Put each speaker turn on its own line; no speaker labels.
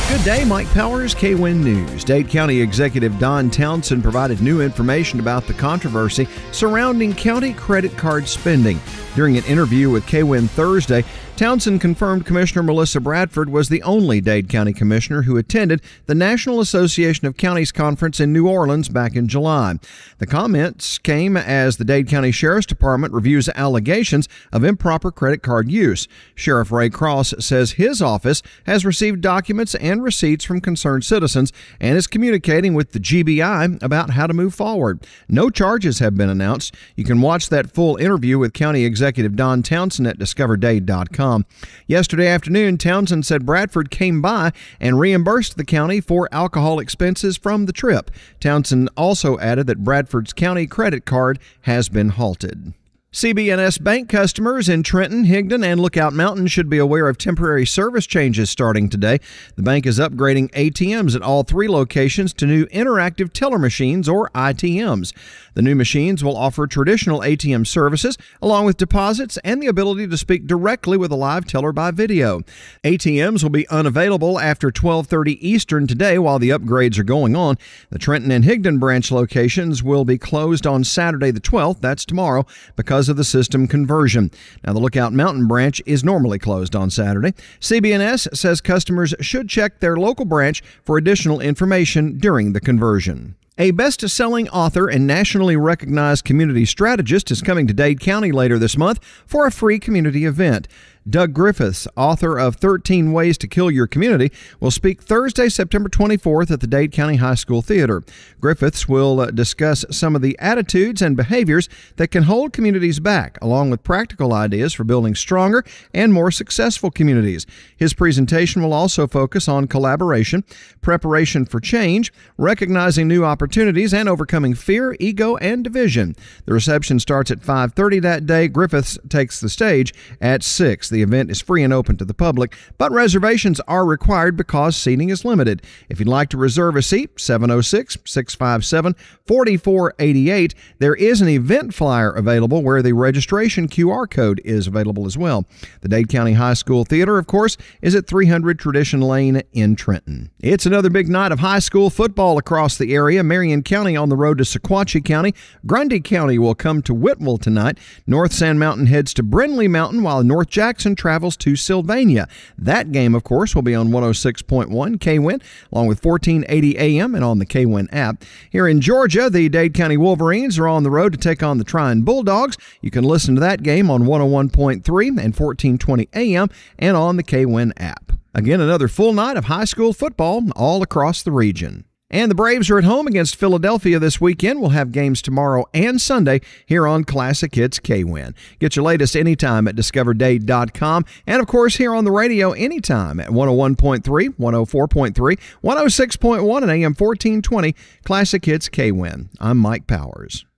Good day, Mike Powers, KWIN News. Dade County Executive Don Townsend provided new information about the controversy surrounding county credit card spending. During an interview with KWIN Thursday, Townsend confirmed Commissioner Melissa Bradford was the only Dade County Commissioner who attended the National Association of Counties Conference in New Orleans back in July. The comments came as the Dade County Sheriff's Department reviews allegations of improper credit card use. Sheriff Ray Cross says his office has received documents and receipts from concerned citizens and is communicating with the GBI about how to move forward. No charges have been announced. You can watch that full interview with County Executive Don Townsend at discoverdade.com. Yesterday afternoon, Townsend said Bradford came by and reimbursed the county for alcohol expenses from the trip. Townsend also added that Bradford's county credit card has been halted. CB&S Bank customers in Trenton, Higdon, and Lookout Mountain should be aware of temporary service changes starting today. The bank is upgrading ATMs at all three locations to new interactive teller machines, or ITMs. The new machines will offer traditional ATM services, along with deposits and the ability to speak directly with a live teller by video. ATMs will be unavailable after 12:30 Eastern today while the upgrades are going on. The Trenton and Higdon branch locations will be closed on Saturday the 12th, that's tomorrow, because of the system conversion. Now, the Lookout Mountain branch is normally closed on Saturday. CB&S says customers should check their local branch for additional information during the conversion. A best-selling author and nationally recognized community strategist is coming to Dade County later this month for a free community event. Doug Griffiths, author of 13 Ways to Kill Your Community, will speak Thursday, September 24th at the Dade County High School Theater. Griffiths will discuss some of the attitudes and behaviors that can hold communities back, along with practical ideas for building stronger and more successful communities. His presentation will also focus on collaboration, preparation for change, recognizing new opportunities, and overcoming fear, ego, and division. The reception starts at 5:30 that day. Griffiths takes the stage at 6. The event is free and open to the public, but reservations are required because seating is limited. If you'd like to reserve a seat, 706-657-4488. There is an event flyer available where the registration QR code is available as well. The Dade County High School Theater, of course, is at 300 Tradition Lane in Trenton. It's another big night of high school football across the area. Marion County on the road to Sequatchie County. Grundy County will come to Whitwell tonight. North Sand Mountain heads to Brindley Mountain, while North Jackson travels to Sylvania. That game, of course, will be on 106.1 KWIN, along with 1480 AM and on the KWIN app. Here in Georgia, the Dade County Wolverines are on the road to take on the Tryon Bulldogs. You can listen to that game on 101.3 and 1420 AM and on the KWIN app. Again, another full night of high school football all across the region. And the Braves are at home against Philadelphia this weekend. We'll have games tomorrow and Sunday here on Classic Hits KWIN. Get your latest anytime at discoverdade.com. And, of course, here on the radio anytime at 101.3, 104.3, 106.1 and AM 1420. Classic Hits KWIN. I'm Mike Powers.